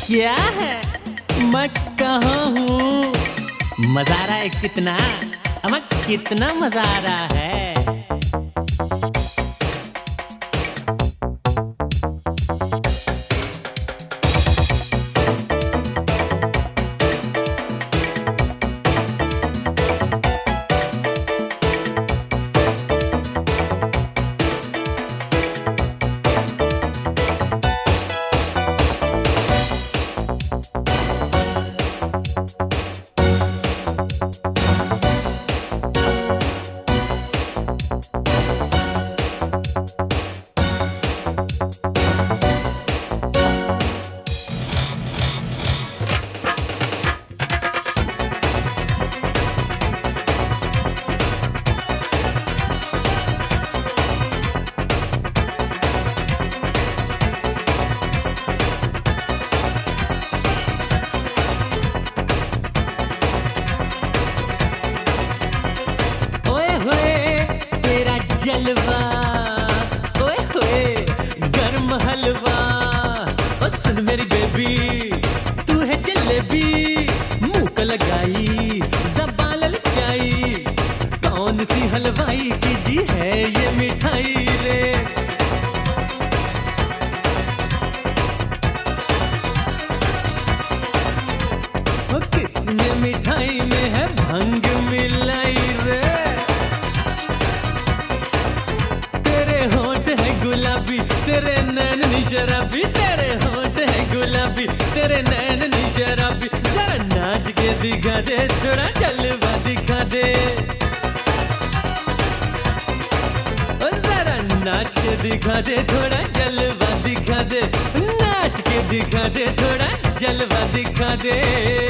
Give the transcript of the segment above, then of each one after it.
क्या है? मैं कहाँ हूँ? मजा आ रहा है कितना? अम्मा कितना मजा आ रहा है? जलवा ओए होए गर्म हलवा ओ सुन मेरी बेबी तू है जलेबी मुंह को लगाई ज़बान ललचाई कौन सी हलवाई की जी है ये मिठाई रे ओ किसने मिठाई में है भंग मिलाई रे गुलाबी तेरे नैन शराबी तेरे होंठ है गुलाबी तेरे नैन शराबी जरा नाच के दिखा दे थोड़ा जलवा दिखा दे जरा नाच के दिखा दे थोड़ा जलवा दिखा दे नाच के दिखा दे थोड़ा जलवा दिखा दे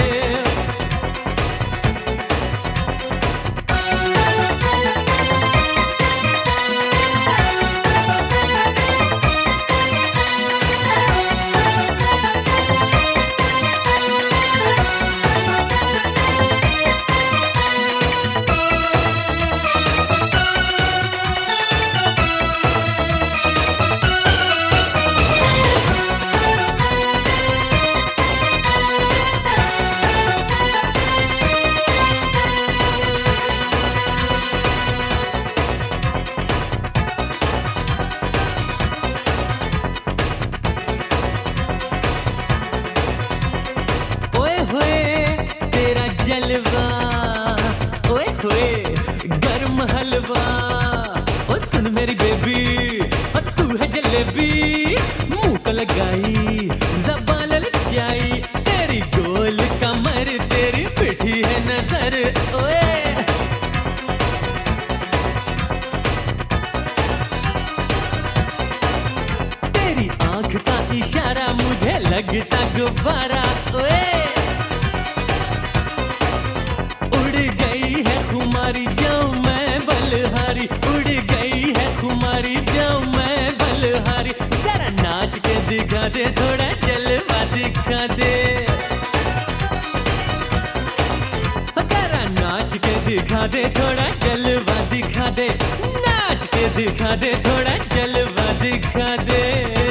जलवा ओए होए गर्म हलवा ओ सुन मेरी बेबी और तू है जलेबी मुंह को लगाई ज़बान ललचाई तेरी गोल कमर तेरी मीठी है नजर ओए तेरी आंख का इशारा मुझे लगता गुब्बारा ओए खुमारी जाऊं मैं बलहारी उड़ गई है खुमारी जाऊं मैं बलहारी जरा नाच के दिखा दे थोड़ा जलवा दिखा दे जरा नाच के दिखा दे थोड़ा जलवा दिखा दे नाच के दिखा दे थोड़ा जलवा दिखा दे